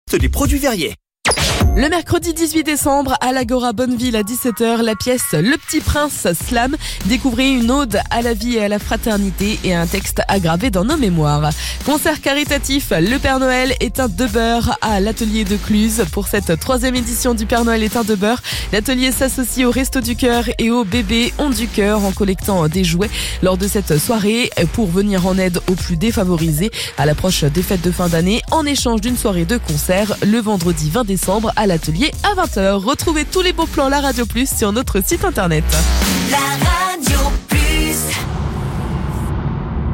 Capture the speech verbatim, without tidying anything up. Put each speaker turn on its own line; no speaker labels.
des produits Verrier.
Le mercredi dix-huit décembre, à l'Agora Bonneville à dix-sept heures, la pièce Le Petit Prince Slam. Découvrez une ode à la vie et à la fraternité et un texte aggravé dans nos mémoires. Concert caritatif, Le Père Noël est un de beurre à l'atelier de Cluse. Pour cette troisième édition du Père Noël est un de beurre, l'atelier s'associe au Resto du Cœur et au Bébé Ont du Cœur en collectant des jouets lors de cette soirée pour venir en aide aux plus défavorisés à l'approche des fêtes de fin d'année en échange d'une soirée de concert le vendredi vingt décembre à l'atelier à vingt heures. Retrouvez tous les bons plans La Radio Plus sur notre site internet.
La